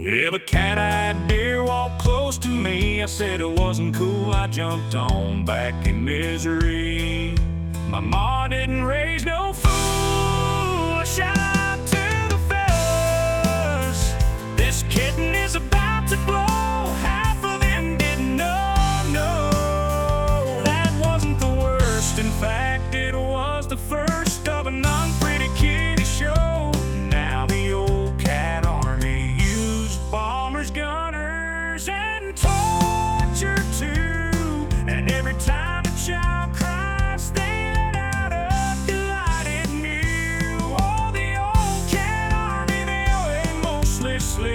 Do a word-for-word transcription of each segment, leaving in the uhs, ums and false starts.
If a cat-eyed deer walked close to me, I said it wasn't cool, I jumped on back in misery. My ma didn't raise no fool, I shout out to the fellas, this kitten is about to blow. Half of them didn't know, no, that wasn't the worst. In fact, it was the first of an unpretty kitty show. Now the old cat army used bombers, gunners, and torture too. And every time a child cries, they let out a delighted mew. Oh, the old cat army, they always mostly sleep.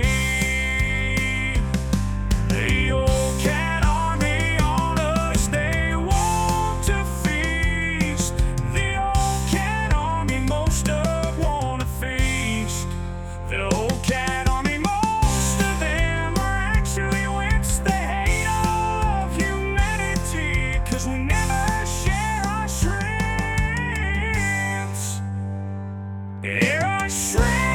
The old cat army on us, they want to feast. The old cat army most of wanna feast. The old cat army, most of them are actually wimps. They hate all of humanity, 'cause we never share our shrimps. Yeah, our shrimps.